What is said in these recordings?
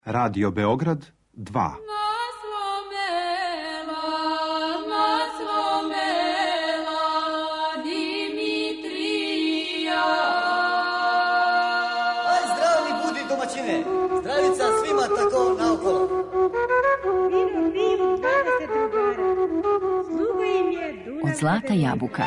Radio Beograd 2. Zdravica svima tako naokolo. Od Zlata jabuka.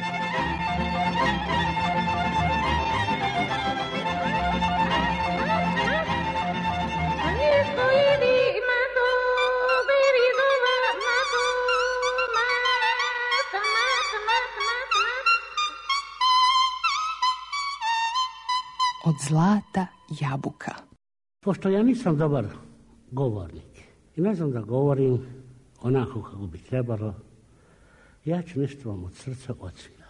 Od Zlata jabuka. Pošto ja nisam dobar govornik i ne znam da govorim onako kako bi trebalo, ja ću nešto vam od srca odsvirati.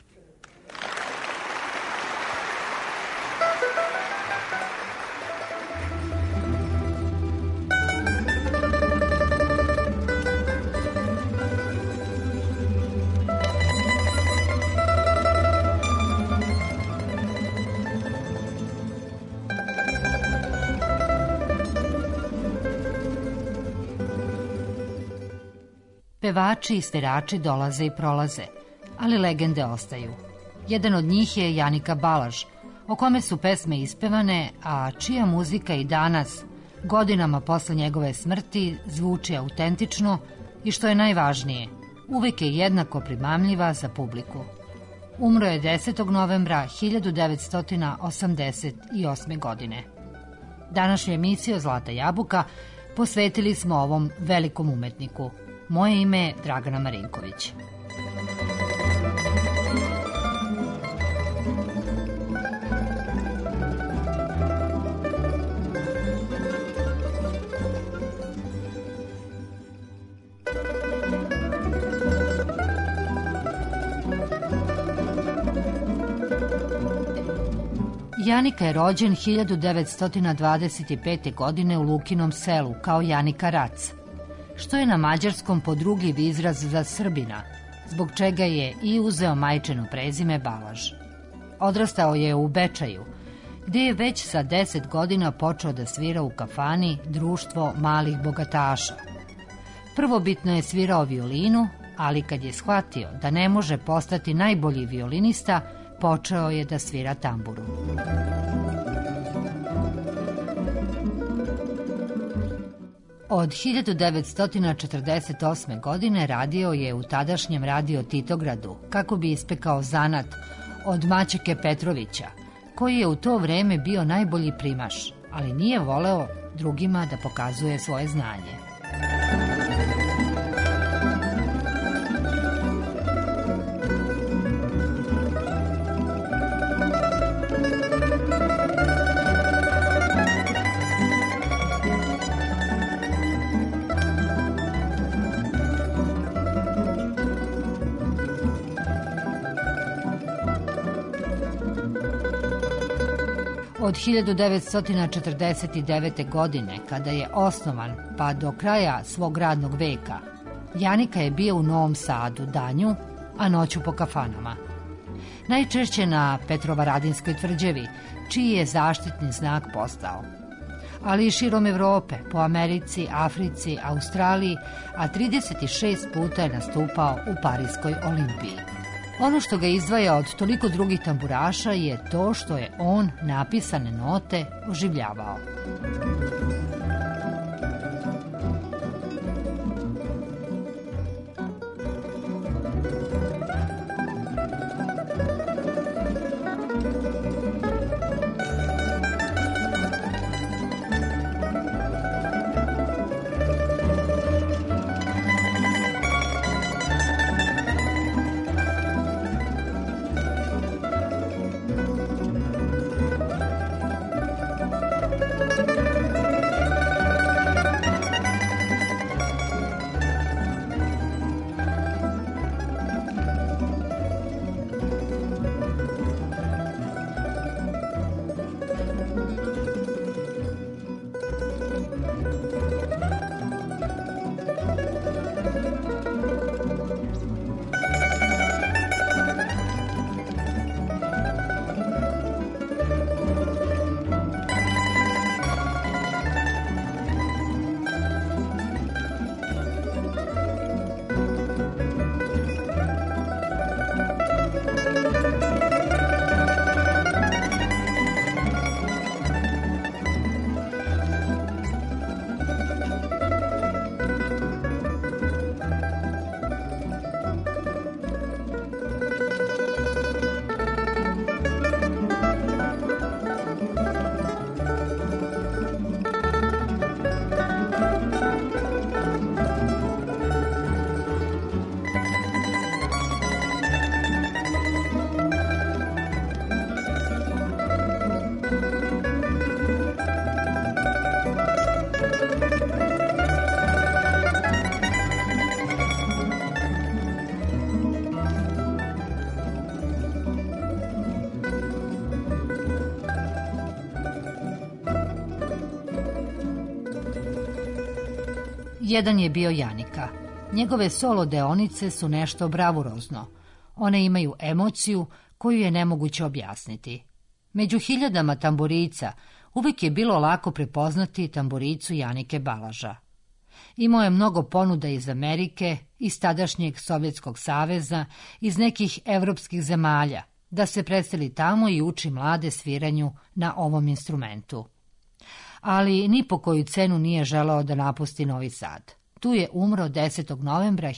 Pevači i svirači dolaze i prolaze, ali legende ostaju. Jedan od njih je Janika Balaž, o kome su pesme ispevane, a čija muzika i danas, godinama posle njegove smrti, zvuči autentično i, što je najvažnije, uvek je jednako primamljiva za publiku. Umro je 10. novembra 1988. godine. Današnju emisiju Zlata jabuka posvetili smo ovom velikom umetniku. Moje ime je Dragana Marinković. Janika je rođen 1925. godine u Lukinom selu kao Janika Rac, što je na mađarskom podrugljiv izraz za Srbina, zbog čega je i uzeo majčino prezime Balaž. Odrastao je u Bečaju, gdje je već sa 10 godina počeo da svira u kafani Društvo malih bogataša. Prvobitno je svirao violinu, ali kad je shvatio da ne može postati najbolji violinista, počeo je da svira tamburu. Od 1948. godine radio je u tadašnjem Radio Titogradu kako bi ispekao zanat od Maćeke Petrovića, koji je u to vreme bio najbolji primaš, ali nije voleo drugima da pokazuje svoje znanje. Od 1949. godine, kada je osnovan pa do kraja svog radnog veka, Janika je bio u Novom Sadu danju, a noću po kafanama. Najčešće na Petrovaradinskoj tvrđavi, čiji je zaštitni znak postao. Ali i širom Evrope, po Americi, Africi, Australiji, a 36 puta je nastupao u Pariskoj Olimpiji. Ono što ga izdvaja od toliko drugih tamburaša je to što je on napisane note oživljavao. Jedan je bio Janika. Njegove solo deonice su nešto bravurozno. One imaju emociju koju je nemoguće objasniti. Među hiljadama tamburica uvijek je bilo lako prepoznati tamburicu Janike Balaža. Imao je mnogo ponuda iz Amerike, iz tadašnjeg Sovjetskog saveza, iz nekih evropskih zemalja, da se preseli tamo i uči mlade sviranju na ovom instrumentu. Ali ni po koju cenu nije želeo da napusti Novi Sad. Tu je umro 10. novembra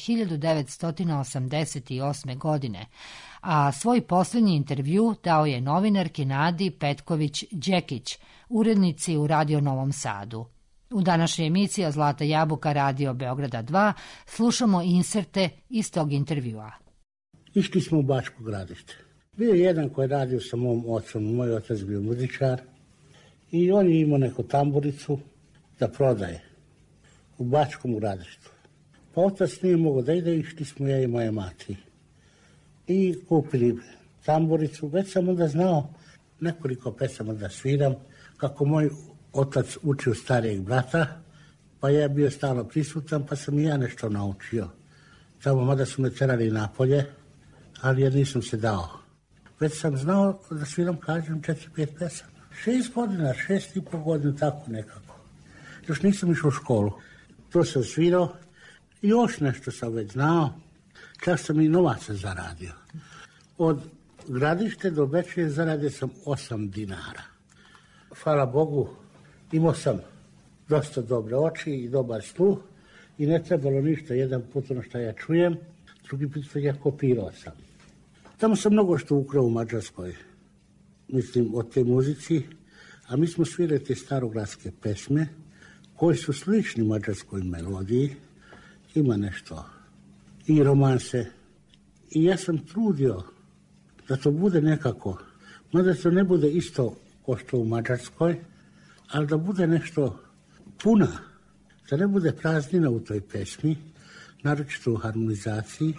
1988. godine, a svoj posljednji intervju dao je novinarki Nadi Petković-Đekić, urednici u Radio Novom Sadu. U današnjoj emisiji Zlata jabuka Radio Beograda 2 slušamo inserte iz tog intervjua. Išli smo u Bačko Gradište. Bio je jedan koji je radio sa mom ocom, moj otac bio muzičar i on je imao neku tamburicu da prodaje u Bačkom Gradištu. Pa otac nije mogao da ide, išli smo ja i moja mati. I kupili tamburicu, već sam onda znao nekoliko pesama da sviram, kako moj otac učio starijeg brata, pa ja bio stalno prisutan, pa sam i ja nešto naučio. Tamo mada su me terali napolje, ali ja nisam se dao. Već sam znao da sviram, kažem, 4-5 pesama. 6 godina, 6,5 godina, tako nekako. Još nisam išao u školu. To sam svirao i još nešto sam već znao. Čak sam i novaca zaradio. Od Gradište do Bečeje zaradio sam 8 dinara. Hvala Bogu, imao sam dosta dobre oči i dobar sluh i ne trebalo ništa. Jedan put ono što ja čujem, drugi put što ja kopirao sam. Tamo sam mnogo što ukrao u Mađarskoj, mislim, o te muzici, a mi smo svirali te starogradske pesme koji su slični mađarskoj melodiji, ima nešto i romanse. I ja sam trudio da to bude nekako, mada to ne bude isto kao što u Mađarskoj, ali da bude nešto puna, da ne bude praznina u toj pesmi, naročito u harmonizaciji,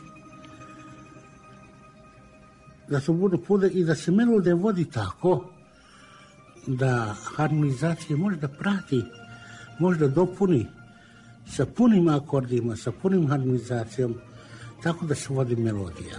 da to bude puna i da se melodija vodi tako da harmonizacija možda prati, možda dopuni sa punim akordima, sa punim harmonizacijom, tako da se vodi melodija.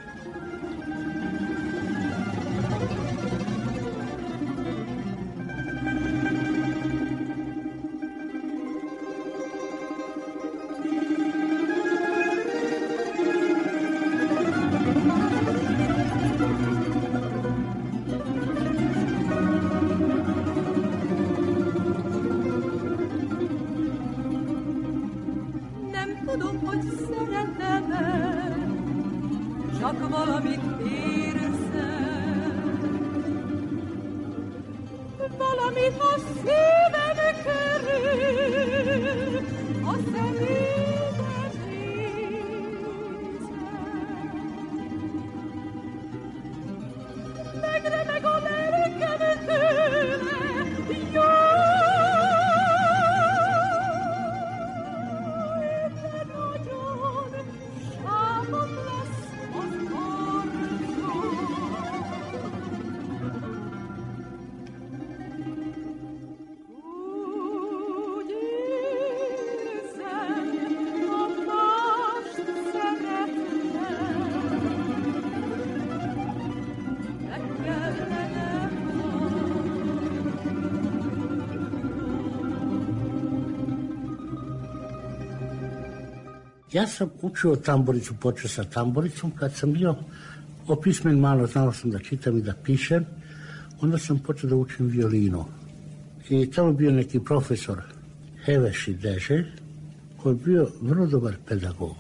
Ja sam učio tamburicu, počeo sa tamburicom. Kad sam bio opismen malo, znao sam da čitam i da pišem, onda sam počeo da učim violinu. I tamo bio neki profesor Heveši Deže, koji je bio vrlo dobar pedagog.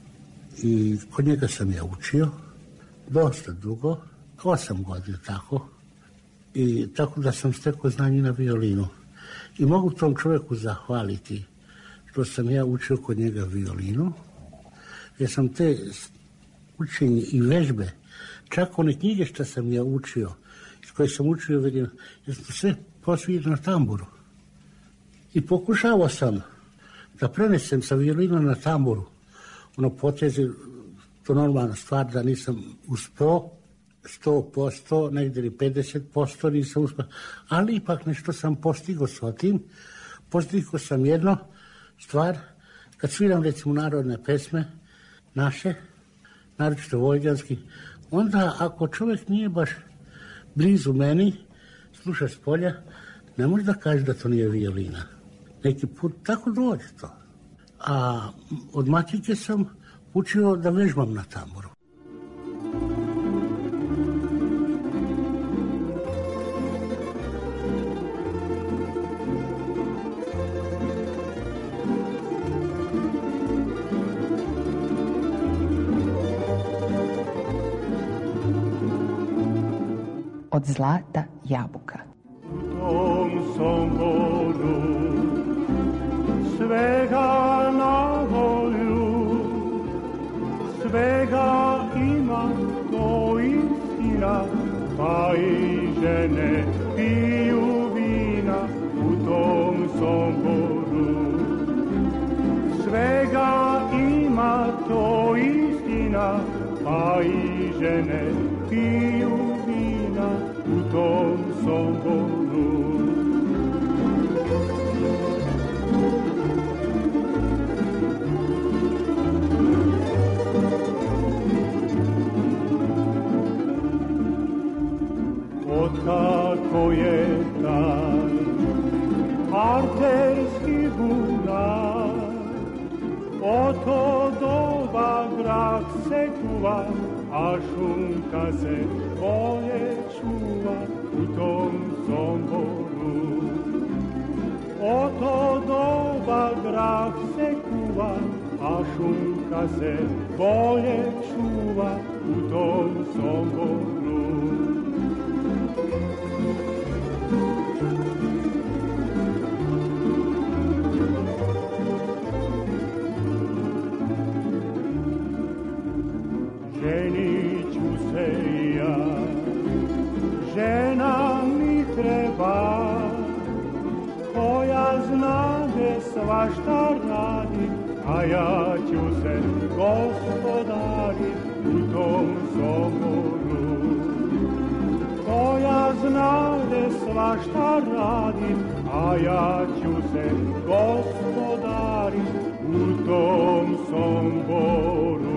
I kod njega sam ja učio dosta dugo, 8 godina tako. I tako da sam stekao znanje na violinu. I mogu tom čovjeku zahvaliti što sam ja učio kod njega violinu, jer sam te učenje i vežbe, čak one knjige što sam ja učio, iz koje sam učio, jer sam sve posvirio na tamburu. I pokušavao sam da prenesem sa violinom na tamburu, ono potezi, to normalna stvar da nisam uspio, 100%, negdje ili 50% nisam uspio, ali ipak nešto sam postigao s tim. Postigao sam jedno stvar, kad sviram recimo narodne pesme, naše, naročito vojvođanski, onda ako čovjek nije baš blizu meni, sluša s polja, ne može da kaže da to nije violina. Neki put tako dođe to. A od mačike sam učio da vežbam na tamburu. Od zlata jabuka. U tom Somboru svega na volju, svega ima, to istina, pa i žene piju vina u tom Somboru. Svega ima, to istina, pa i žene piju vina u tom Somboru. Otkako je taj arterski bunar, od to doba grad se kuva, a šunka se bolje čuva u tom Somboru. Od to doba grad se kuva, a šunka se bolje čuva u tom Somboru. Ženit ću se ja, žena mi treba, koja znade svašta radi, a ja ću se gospodarit u tom Somboru. Koja znade svašta radi, a ja ću se gospodarit u tom Somboru.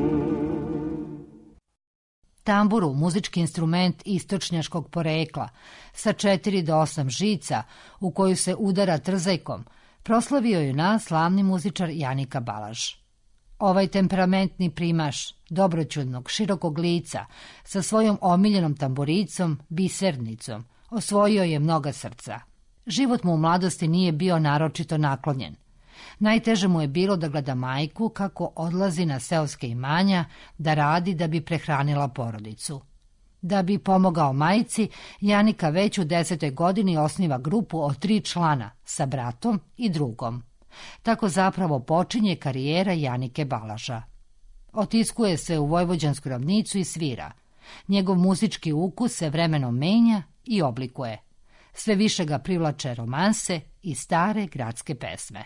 Tamburu, muzički instrument istočnjaškog porekla, sa 4 do 8 žica, u koju se udara trzajkom, proslavio je nas slavni muzičar Janika Balaž. Ovaj temperamentni primaš, dobroćudnog, širokog lica, sa svojom omiljenom tamburicom, bisernicom, osvojio je mnoga srca. Život mu u mladosti nije bio naročito naklonjen. Najteže mu je bilo da gleda majku kako odlazi na seoske imanja da radi da bi prehranila porodicu. Da bi pomogao majci, Janika već u 10. godini osniva grupu od 3 člana sa bratom i drugom. Tako zapravo počinje karijera Janike Balaža. Otiskuje se u vojvođansku ravnicu i svira. Njegov muzički ukus se vremenom menja i oblikuje. Sve više ga privlače romanse i stare gradske pesme.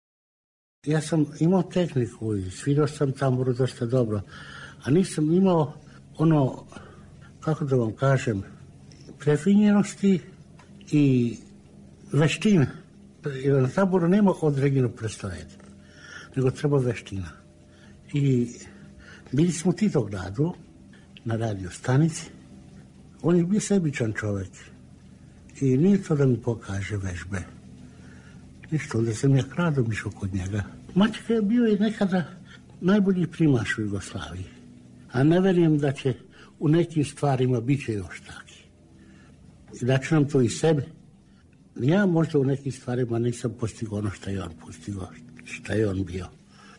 Ja sam imao tehniku i svirao sam tamburu dosta dobro, a nisam imao ono, kako da vam kažem, prefinjenosti i veštine. Jer na tamburu nema određenog predstavljanja, nego treba veština. I bili smo u Titogradu na radio stanici. On je bio sebičan čovjek i nije to da mi pokaže vežbe. Ništa, onda sam ja kradom išao kod njega. Mačka je bio i nekada najbolji primaš u Jugoslaviji. A ne verujem da će u nekim stvarima bit će još taki. I da će nam to i sebe. Ja možda u nekim stvarima nisam postigao ono što je on postigao, što je on bio.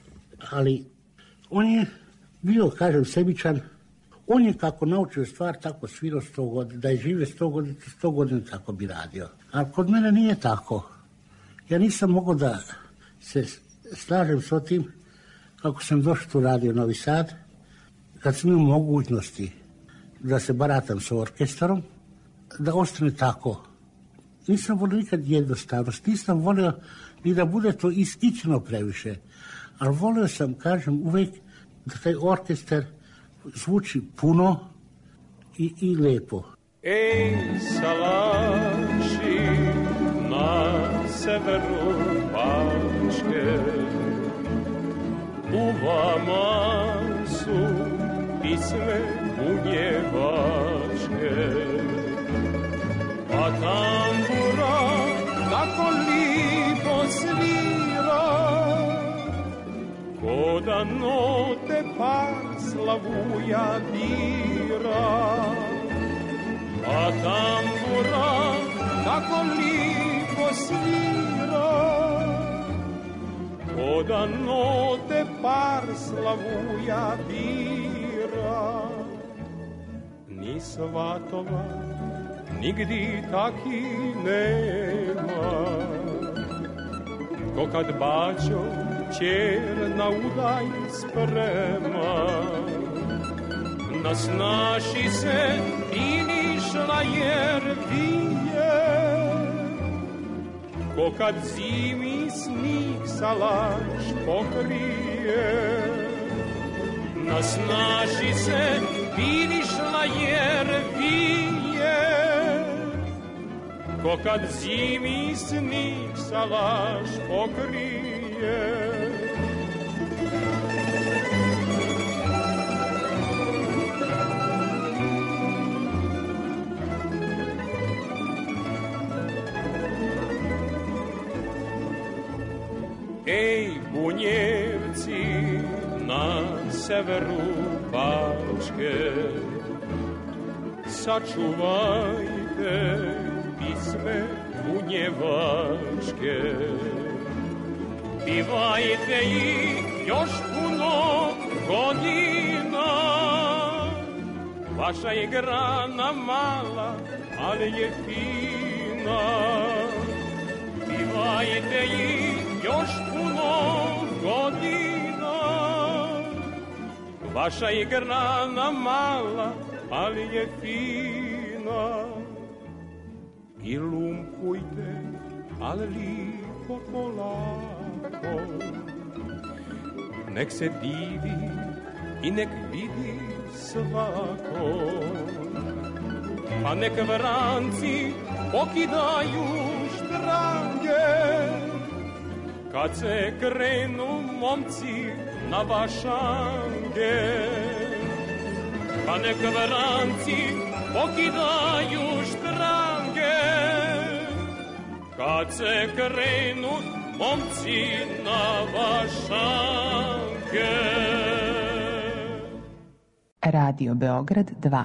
Ali on je bio, kažem, sebičan. On je kako naučio stvar, tako svirao 100 godina. Da je žive 100 godina tako bi radio. A kod mene nije tako. Ja nisam mogao da se slažem s tim kako sam došao tu radio Novi Sad, kad sam imao mogućnosti da se baratam sa orkestrom, da ostane tako. Nisam volio nikad jednostavnost, nisam volio ni da bude to istično previše, ali volio sam, kažem, uvijek da taj orkestar zvuči puno i lepo. Ej, salaši na severu Bačke, tambura tako lipo svira, ko da note par slavuja bira. A tambura tako lipo svira, ko da note par slavuja bira. Ni svatova nigdi taki nema, ko kad bačo čer na udaj sprema. Na snaši se finišla jer vije, ko kad zimi snig salaš pokrije. Na snaši se finišla jer vije, ko kad zimi snig salaš pokrije. Ej, Bunjevci na severu Bačke, sačuvajte pisme bunjevačke. Pivajte ih još puno godina, vaša je grana mala, ali je fina. Pivajte ih još puno godina, vaša je grana mala, ali je fina. I lumpujte, ali lipo polako, nek se divi i nek vidi svako. Pa nek vranci pokidaju štrange, kad se krenu momci na vašange. Pa nek vranci pokidaju štrange, kad se krenu momci na vašange. Radio Beograd 2.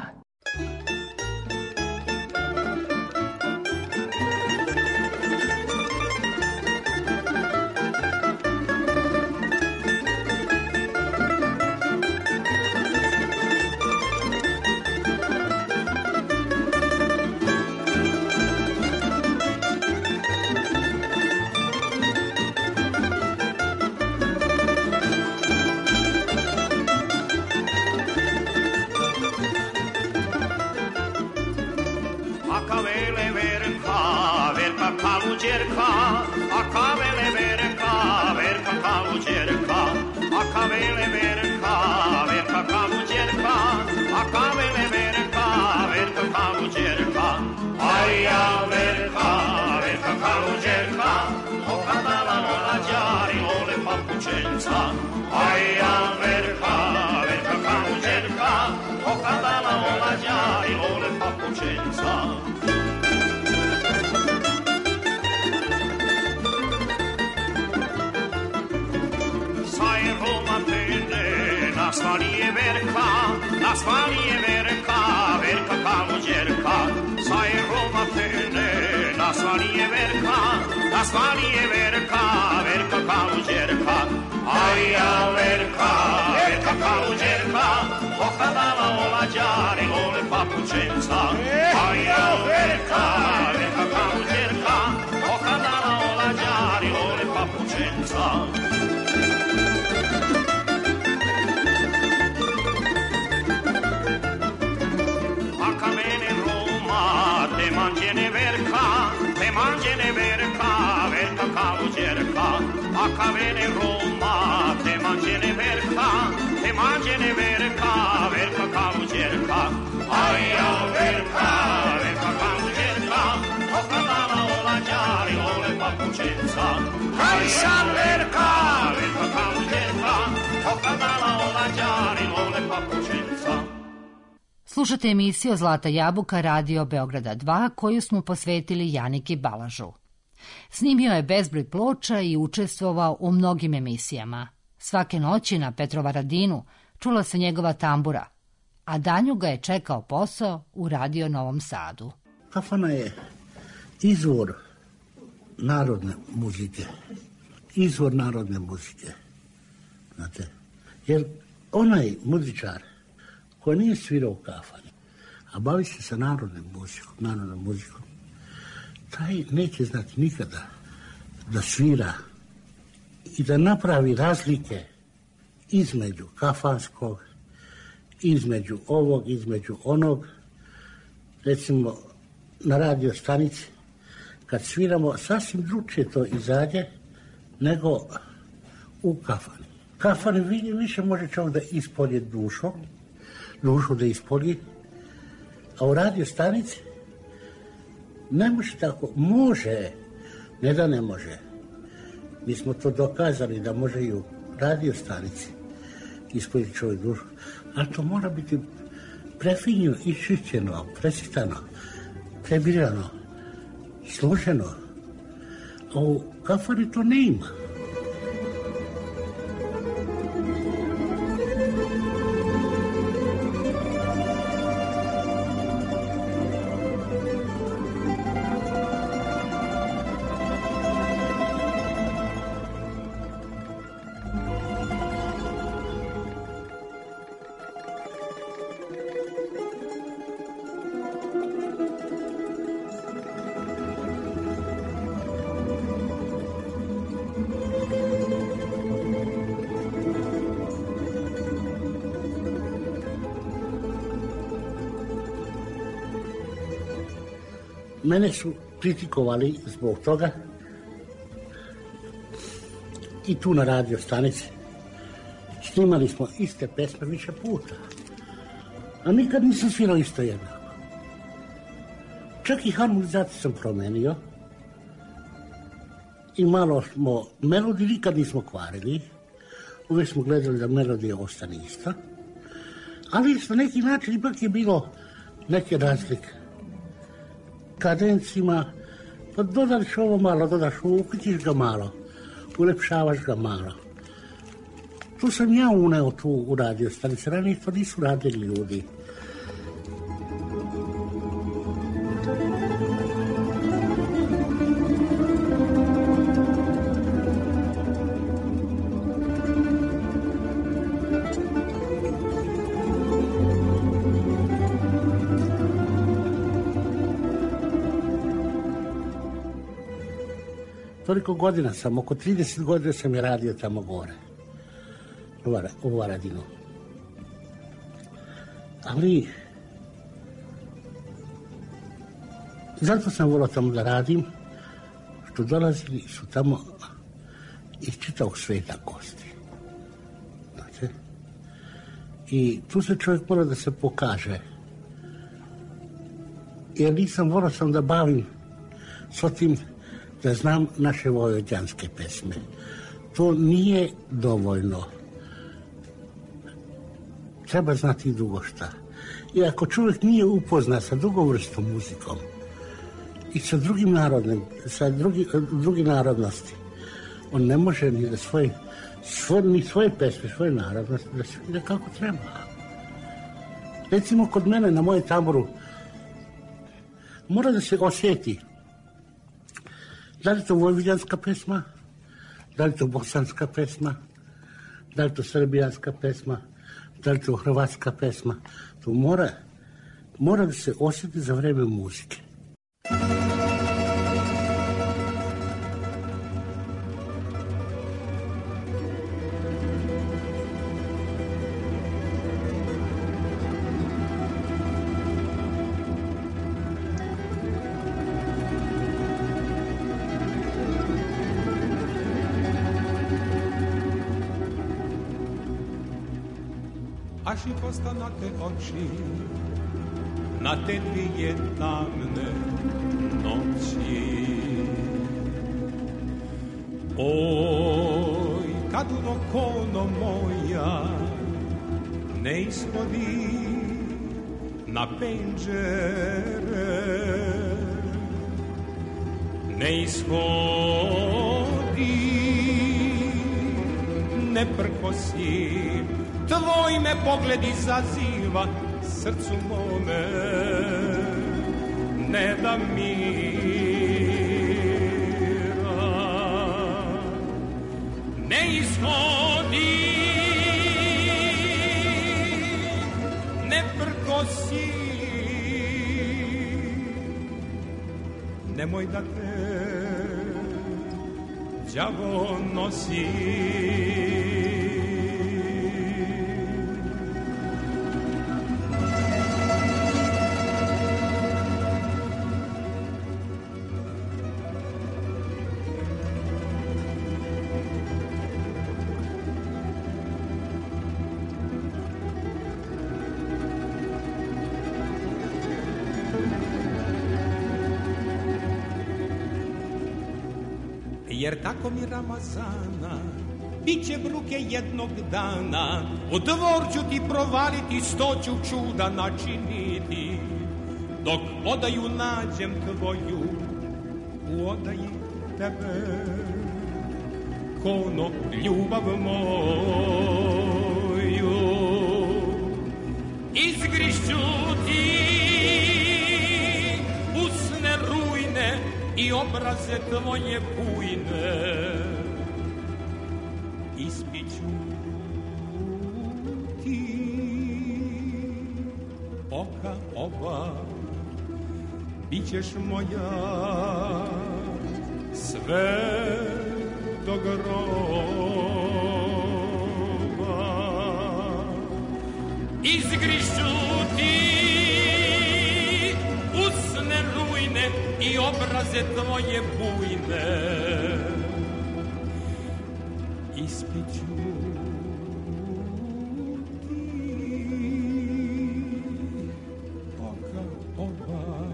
Slušate emisiju Zlata jabuka Radio Beograda 2 koju smo posvetili Janiki Balažu. Snimio je bezbroj ploča i učestvovao u mnogim emisijama. Svake noći na Petrovaradinu čula se njegova tambura, a danju ga je čekao posao u Radio Novom Sadu. Kafana je izvor narodne muzike. Izvor narodne muzike. Znate, jer onaj muzičar koji nije svirao u kafani, a bavi se sa narodnom muzikom, taj neće znati nikada da svira i da napravi razlike između kafanskog, između ovog, između onog. Recimo, na radio stanici, kad sviramo, sasvim drugčije to izađe nego u kafani. Kafani više može čovjek da ispolje dušu da ispolji, a u radio stanici ne može tako. Može, ne da ne može. Mi smo to dokazali da može i u radio stanici ispolji čovjek dušu, ali to mora biti prefinjeno, iščišćeno, presitano, prebirano, složeno. A u kafani to ne ima. Mene su kritikovali zbog toga i tu na radio stanici. Snimali smo iste pesme više puta, a nikad nisam svirao isto jednako. Čak i harmonizaciju sam promenio i malo smo melodiju nikad nismo kvarili. Uvijek smo gledali da melodija ostane ista, ali na neki način ipak je bilo neke razlike. Kadencima, pa dodaš ovo malo, dodaš ovo, uključiš ga malo, ulepšavaš ga malo. Tu sam ja uneo tu u radio stanici, ranije to nisu radili ljudi. Toliko godina sam, oko 30 godina sam je radio tamo gore, u Varadinu. Ali, zato sam volio tamo da radim, što dolazili su tamo iz čitavog sveta gosti. Znači, i tu se čovjek mora da se pokaže. Jer nisam volio sam da bavim s tim da znam naše vojvođanske pesme. To nije dovoljno. Treba znati i drugo šta. I ako čovjek nije upoznat sa drugom vrstom muzikom i sa drugim drugim narodnosti, on ne može ni da svoje pesme, svoje narodnosti da svira kako treba. Recimo kod mene na moje tamburu mora da se osjeti da li to vojvođanska pesma, da li to bosanska pesma, da li to srbijanska pesma, da li to hrvatska pesma. To mora da se osjeti za vreme muzike. Až i postanate oči na te dvije tamne noći. Oj, kad unokono moja ne ishodi na penđere ne ishodi, ne prkosi, tvoj me pogled izaziva, srcu mome ne da mira. Ne ishodi, ne prkosi, nemoj da te đavo nosi. Jer tako mi Ramazana biće bruke jednog dana, u dvor ću ti provaliti, 100 ću čuda načiniti, dok odaju nađem tvoju, u odaji tebe, kono ljubav moju. Izgrišću ti usne rujne i obraze tvoje bujne, ispiću ti oka oba, bićeš moja sve do groba. Izgrišću ti usne rujne i obraze tvoje bujne, ispiću ti oka oba,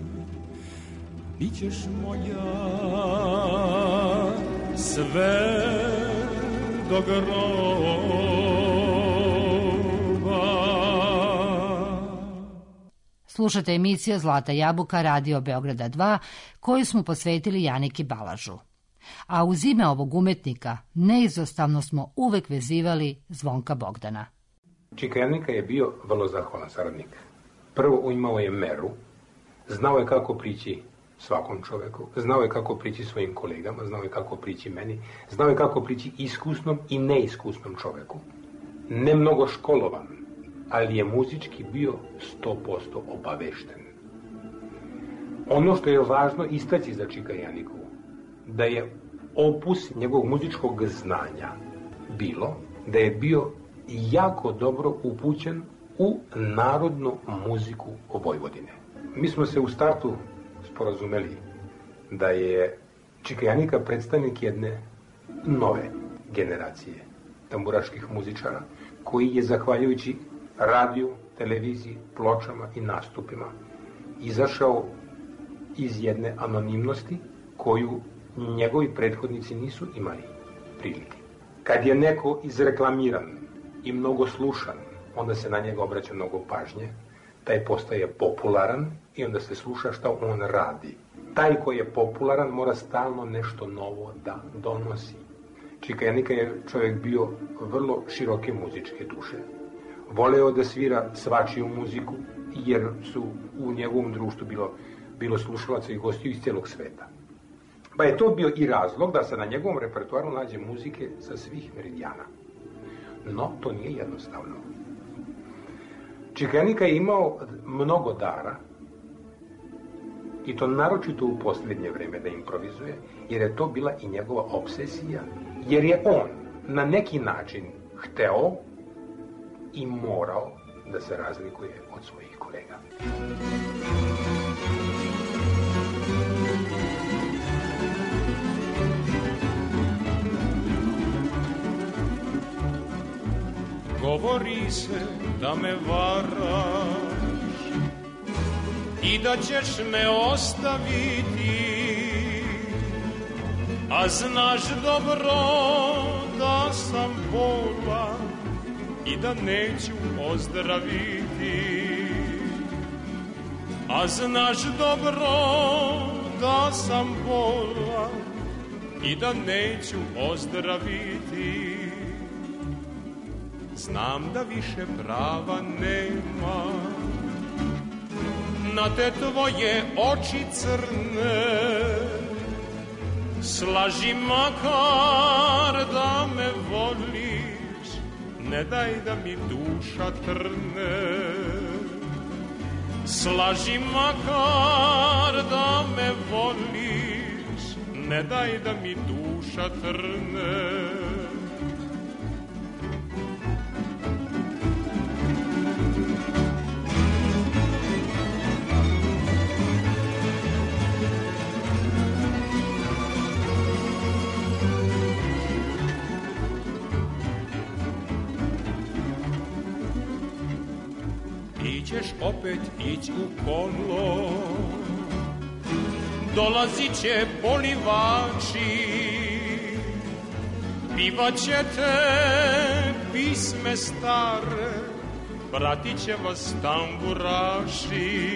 bićeš moja sve do groba. Slušate emisiju Zlata jabuka Radio Beograda 2, koju smo posvetili Janiki Balažu. A uz ime ovog umetnika neizostavno smo uvek vezivali Zvonka Bogdana. Čika Janika je bio vrlo zahvalan saradnik. Prvo, imao je meru, znao je kako prići svakom čoveku, znao je kako prići svojim kolegama, znao je kako prići meni, znao je kako prići iskusnom i neiskusnom čoveku. Ne mnogo školovan, ali je muzički bio 100% obavešten. Ono što je važno istaći za Čika Janiku, da je opus njegovog muzičkog znanja bilo da je bio jako dobro upućen u narodnu muziku Vojvodine. Mi smo se u startu sporazumeli da je Čika Janika predstavnik jedne nove generacije tamburaških muzičara, koji je, zahvaljujući radiju, televiziji, pločama i nastupima, izašao iz jedne anonimnosti koju njegovi prethodnici nisu imali prilike. Kad je neko izreklamiran i mnogo slušan, onda se na njega obraća mnogo pažnje, taj postaje popularan i onda se sluša šta on radi. Taj koji je popularan mora stalno nešto novo da donosi. Čika Janika je čovjek bio vrlo široke muzičke duše. Voleo da svira svačiju muziku, jer su u njegovom društvu bilo slušalaca i gostiju iz cijelog sveta. Pa je to bio i razlog da se na njegovom repertoaru nađe muzike sa svih meridijana. No, to nije jednostavno. Čika Janika je imao mnogo dara, i to naročito u posljednje vreme, da improvizuje, jer je to bila i njegova obsesija, jer je on na neki način hteo i morao da se razlikuje od svojih kolega. Govori se da me varaš i da ćeš me ostaviti, a znaš dobro da sam bolan i da neću ozdraviti. a znaš dobro da sam bolan i da neću ozdraviti. Znam da više prava nema na te tvoje oči crne. Slaži makar da me voliš, ne daj da mi duša trne. Slaži makar da me voliš, ne daj da mi duša trne. Ćeš opet ići u kolo, dolazit će polivači, pivat ćete pisme stare, pratit će vas tamburaši.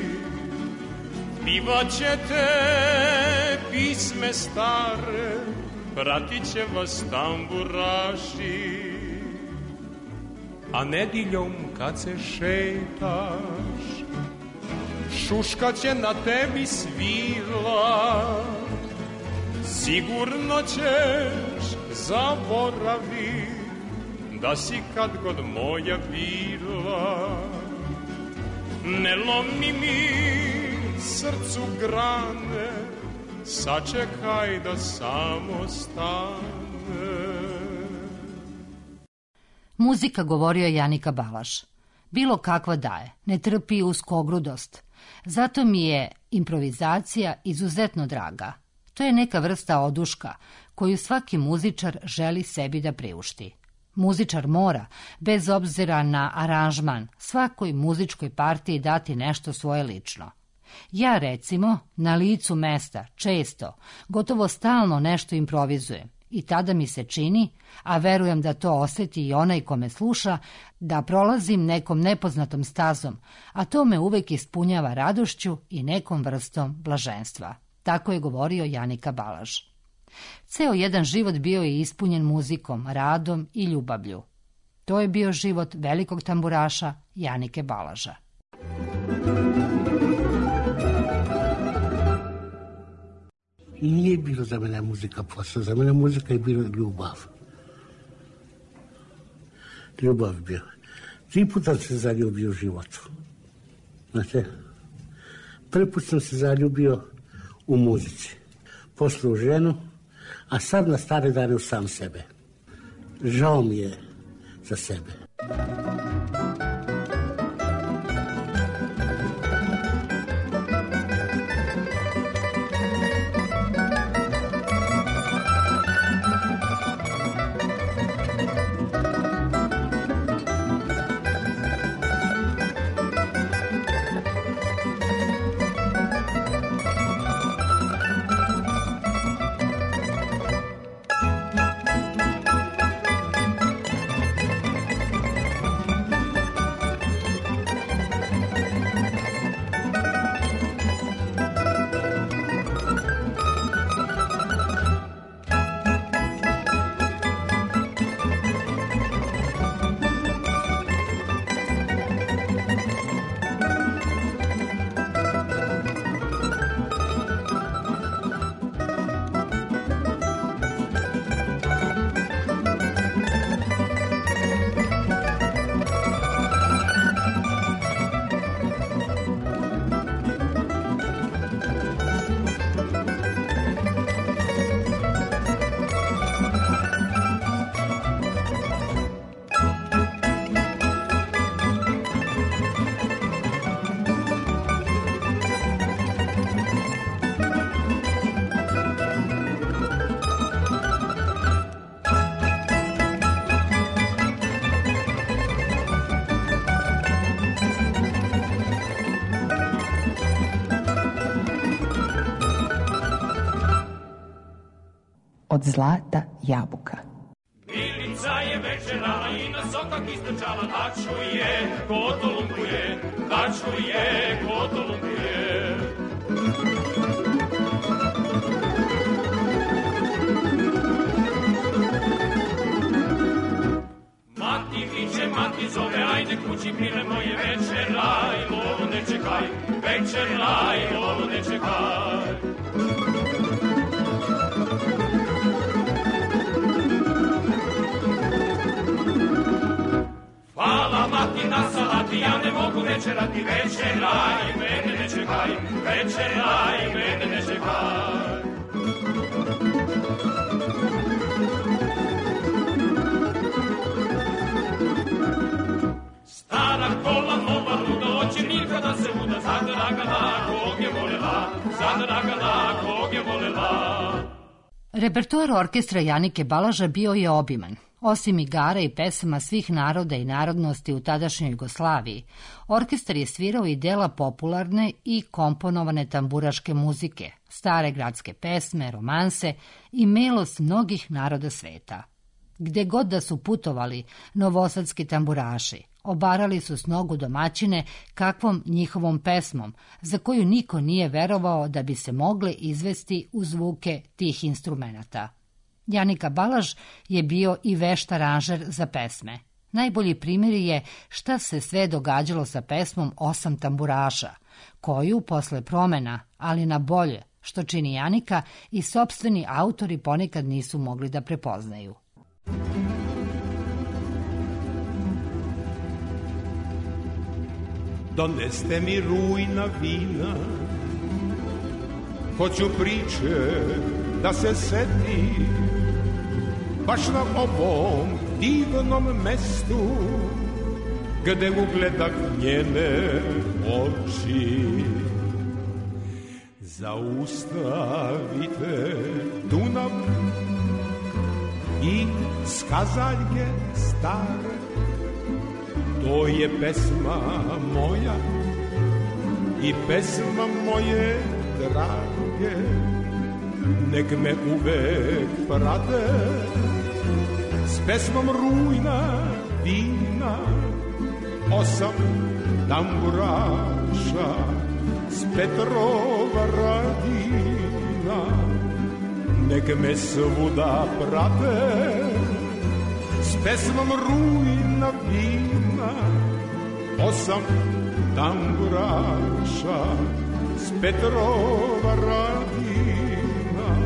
Pivat ćete pisme stare, pratit će vas tamburaši. A nediljom kad se šetaš, šuška će na tebi svila. Sigurno ćeš zaboraviti da si kad god moja bila. Ne lomi mi srcu grane, sačekaj da samo stane. Muzika, govorio je Janika Balaš. Bilo kakva da je, ne trpi uskogrudost. Zato mi je improvizacija izuzetno draga. To je neka vrsta oduška koju svaki muzičar želi sebi da priušti. Muzičar mora, bez obzira na aranžman, svakoj muzičkoj partiji dati nešto svoje lično. Ja, recimo, na licu mesta, često, gotovo stalno nešto improvizujem. I tada mi se čini, a verujem da to osjeti i onaj ko me sluša, da prolazim nekom nepoznatom stazom, a to me uvek ispunjava radošću i nekom vrstom blaženstva. Tako je govorio Janika Balaš. Ceo jedan život bio je ispunjen muzikom, radom i ljubavlju. To je bio život velikog tamburaša Janike Balaža. Nije bilo za mene muzika posao, za mene muzika je bila ljubav. Ljubav bio. 3 puta se zaljubio u životu. Znate, prvi put sam se zaljubio u muzici, posle u ženu, a sad na stare dane u sam sebe. Žao mi je za sebe. Od zlata jabuka. Milice Maca je večerala i na sokak istrčala, da čuje ko to lumpuje, da čuje ko to lumpuje. Mati viče, mati zove, ajde kući mile moje, večeraj, lovu ne čekaj, večeraj, lovu ne čekaj. Hvala mati na salati, ja ne mogu večerati, večeraj, mene ne čekaj, večeraj, mene ne čekaj. Stara kola, nova luda, oće nikada se uda, zadragana kog je volela, zadragana kog je volela. Repertoar orkestra Janike Balaža bio je obiman. Osim igara i pesama svih naroda i narodnosti u tadašnjoj Jugoslaviji, orkestar je svirao i dela popularne i komponovane tamburaške muzike, stare gradske pesme, romanse i melos mnogih naroda sveta. Gde god da su putovali, novosadski tamburaši obarali su s nogu domaćine kakvom njihovom pesmom, za koju niko nije verovao da bi se mogle izvesti u zvuke tih instrumenata. Janika Balaž je bio i vešt aranžer za pesme. Najbolji primjer je šta se sve događalo sa pesmom Osam tamburaša, koju posle promena, ali na bolje, što čini Janika, i sopstveni autori ponekad nisu mogli da prepoznaju. Doneste mi rujna vina, hoću priče da se seti, baš na ovom divnom mestu, gde ugledah njene oči. Zaustavite Dunav i skazaljke stare, to je pesma moja i pesma moje drage, nek me uvek prate s pesmom rujna vina. Osam tamburaša s Petrova Radina, nek me svuda prate s pesmom rujna vina. Osam tamburaša s Petrova Radina.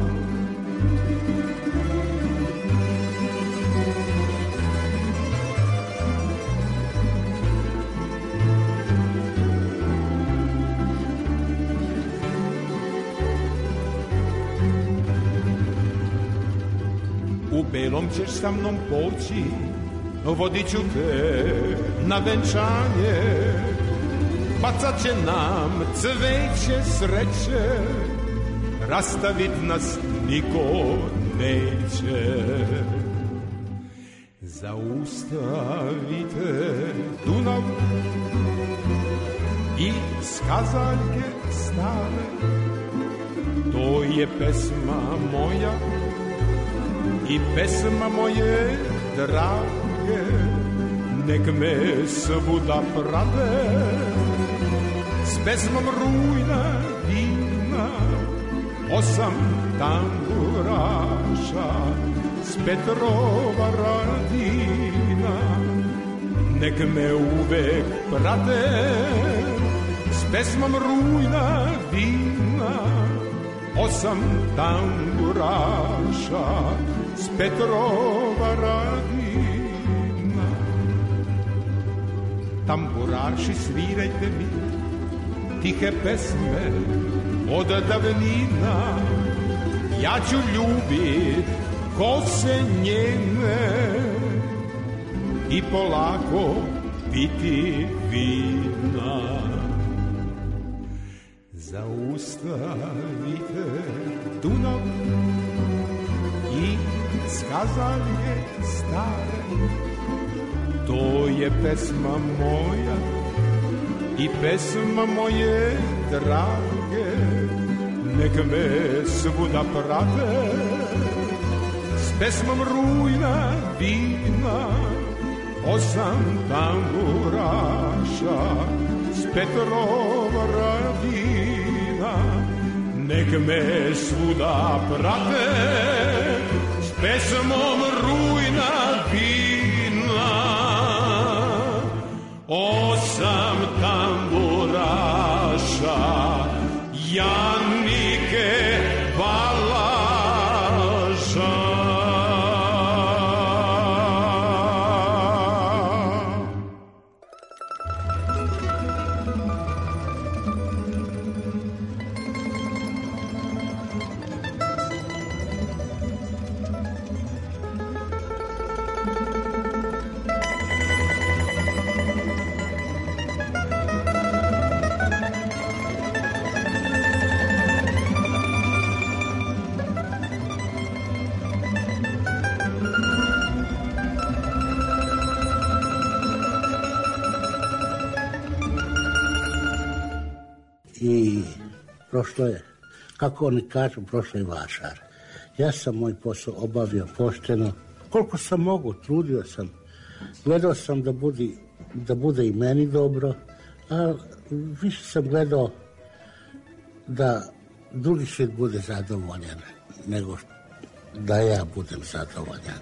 U belom ćeš sa mnom poći, vodit ću te na venčanje, bacat će nam cveće sreće, rastavit nas niko neće. Zaustavite Dunav i skazaljke stare, to je pesma moja i pesma moje drage, nek me svuda prate s pesmom rujna vina. Osam tamburaša s Petrova Radina, nek me uvek prate s pesmom rujna vina. Osam tamburaša s Petrova Radina. Tamburaši, svirajte mi tihe pesme od davnina, ja ću ljubit kose njene i polako piti vina. Zaustavite Dunav i skazaljke stare, to je pesma moja i pesma moje drage, nek me svuda prate s pesmom rujna vina. 8 tamburaša s Petrovaradina, nek me svuda prate s pesmom rujna vina. 8 tamburaša Janike Balaža. I prošlo je, kako oni kažu, prošlo je vašar. Ja sam moj posao obavio pošteno, koliko sam mogu, trudio sam. Gledao sam da bude i meni dobro, a više sam gledao da drugi svijet bude zadovoljan, nego da ja budem zadovoljan.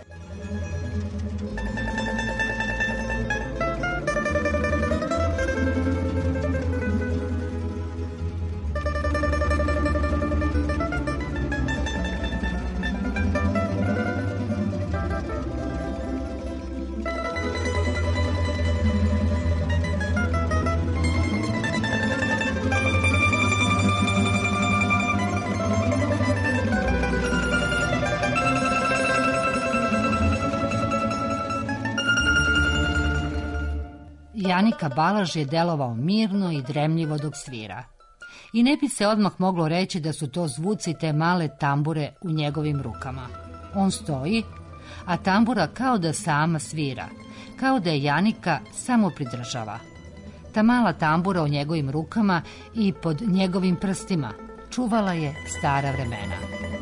Janika Balaž je delovao mirno i dremljivo dok svira. I ne bi se odmah moglo reći da su to zvuci te male tambure u njegovim rukama. On stoji, a tambura kao da sama svira, kao da je Janika samo pridržava. Ta mala tambura u njegovim rukama i pod njegovim prstima čuvala je stara vremena.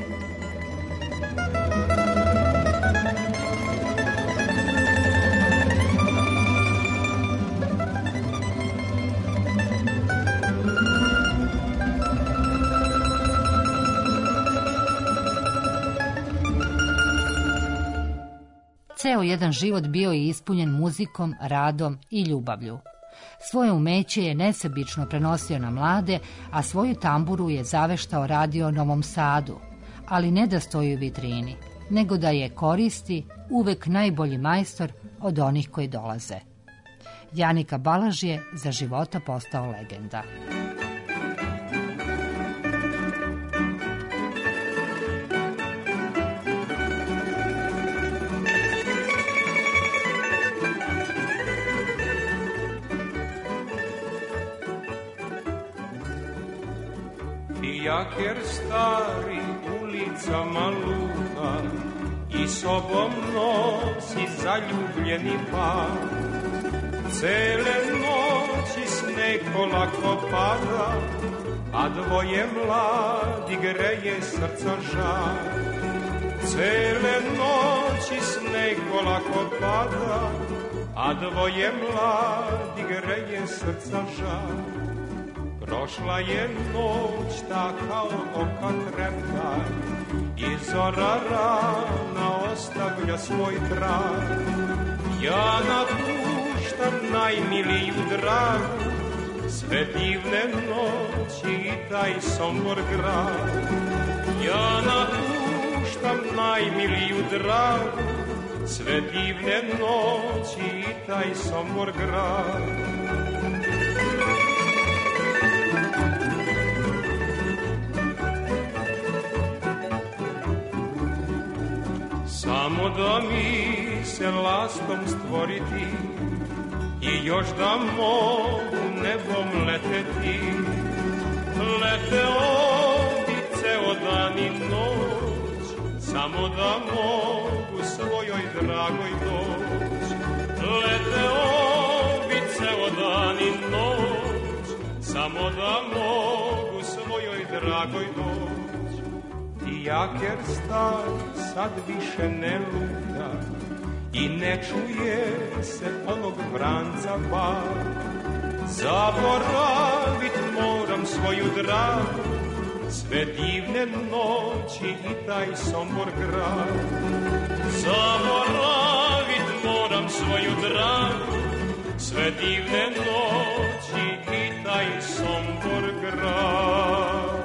Ceo jedan život bio je ispunjen muzikom, radom i ljubavlju. Svoje umeće je nesebično prenosio na mlade, a svoju tamburu je zaveštao radio Novom Sadu, ali ne da stoji u vitrini, nego da je koristi uvek najbolji majstor od onih koji dolaze. Janika Balaž je za života postao legenda. Jaker stari ulicama luta i sobom nosi zaljubljeni par. Cele noći sneg polako pada, a dvoje mladi greje srca žar. Cele noći sneg polako pada, a dvoje mladi greje srca žar. Prošla je noć ta kao oka treptaj i zora rana ostavlja svoj trag. Ja napuštam najmiliju dragu, sve divne noći i taj Sombor grad. Ja napuštam najmiliju dragu, sve divne noći i taj Sombor grad. Samo da mi se lastom stvoriti i još da mogu nebom leteti. Leteo bi ceo dan i noć, samo da mogu svojoj dragoj doć. Leteo bi ceo dan i noć, samo da mogu svojoj dragoj doć. I jaker star sad više ne luta i ne čuje se onog vranca bar. Zaboravit moram svoju dragu, sve divne noći i taj Sombor grad. Zaboravit moram svoju dragu, sve divne noći i taj Sombor grad.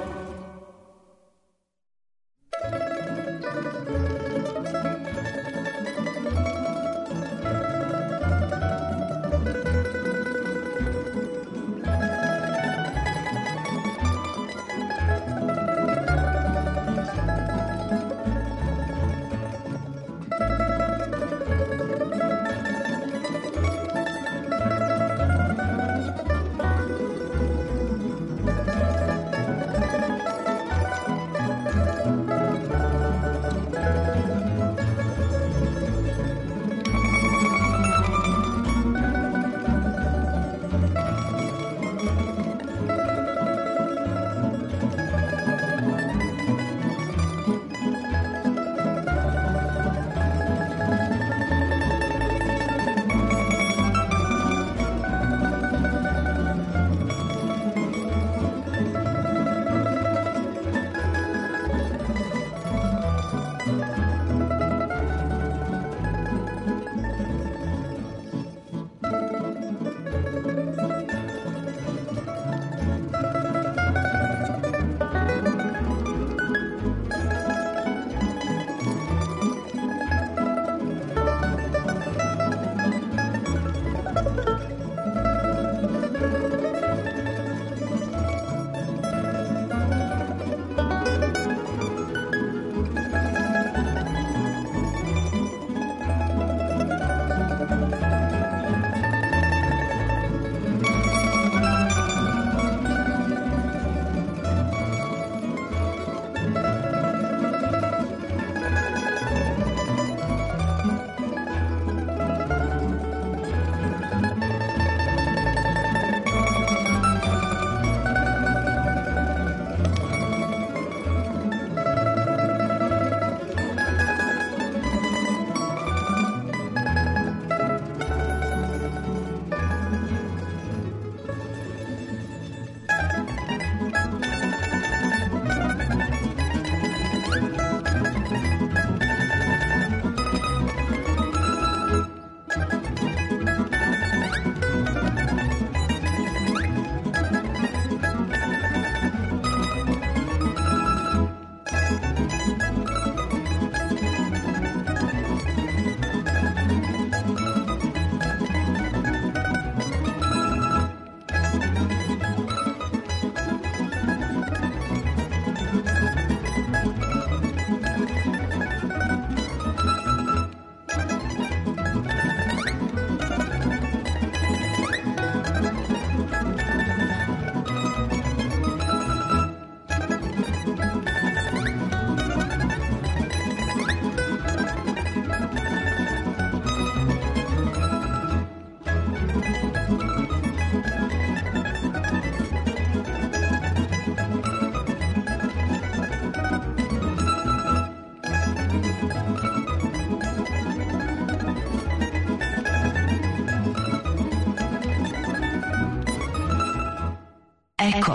Eko.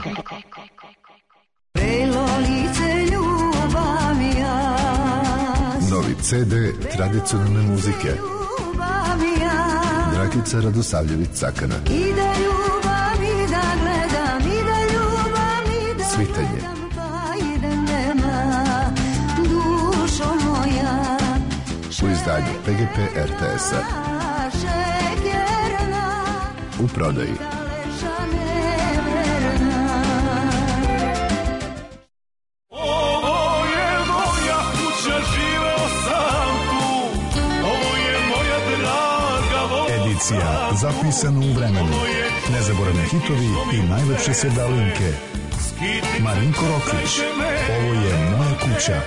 Novi CD tradicionalne muzike. Dragica Radosavljević-Cakana. Svitanje. U izdanju PGP RTS-a. U prodaji. Edicija zapisana u vremenu. Nezaboravni hitovi i najlepše sjedalinke. Marinko Roklić. Ovo je moja kuća.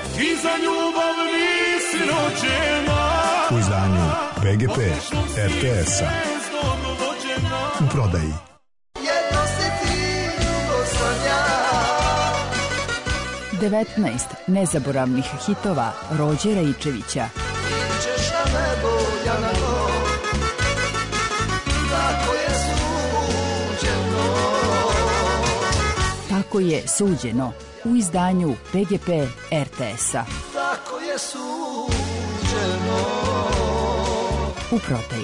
U izdanju PGP RTS-a. U prodaji. 19 nezaboravnih hitova Rođe Raičevića. Češ na nebo, ja Tako je suđeno u izdanju PGP RTS-a. Tako je suđeno. U prodaji.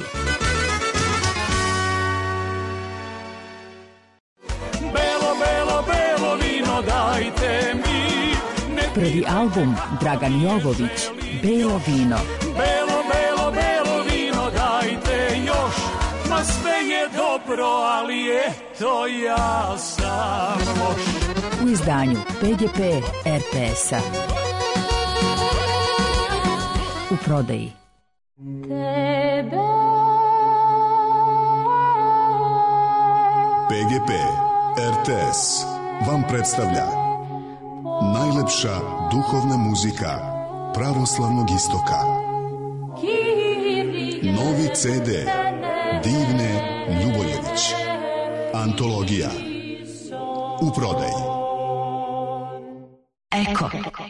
Belo, belo, belo vino dajte mi. Prvi album Dragan Jovović, Belo vino. Belo, belo, belo vino dajte još. Ma sve je dobro, ali eto ja sam loš. U izdanju PGP RTS-a. U prodaji. PGP RTS vam predstavlja najlepša duhovna muzika pravoslavnog istoka. Novi CD Divne Ljuboljević. Antologija. U prodaji. Eko.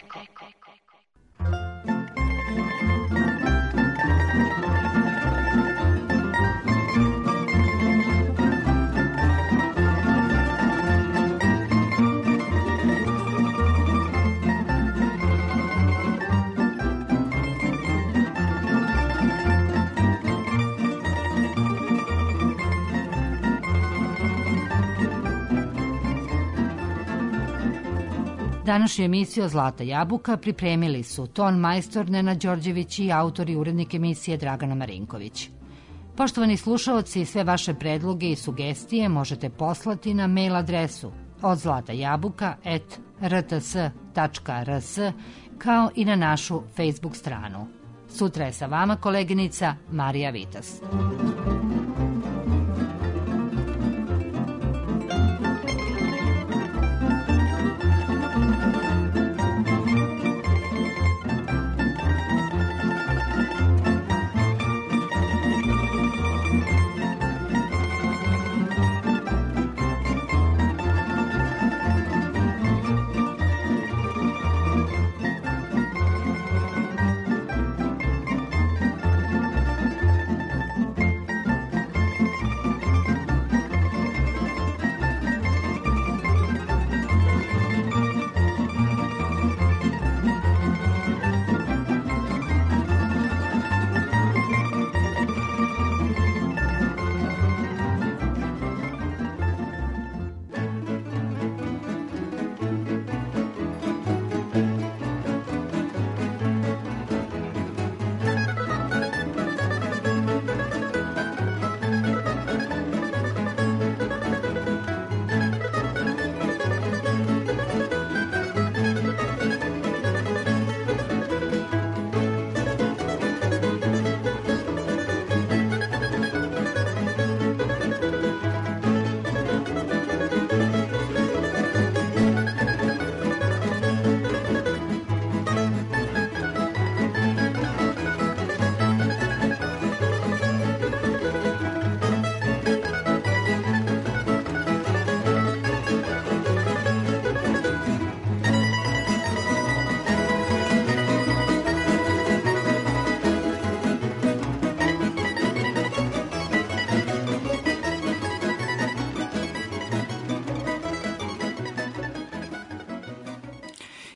Današnju emisiju Zlata jabuka pripremili su ton majstor Nenad Đorđević i autor i urednik emisije Dragana Marinković. Poštovani slušaoci, sve vaše predloge i sugestije možete poslati na mail adresu odzlatajabuka@rts.rs, kao i na našu Facebook stranu. Sutra je sa vama koleginica Marija Vitas.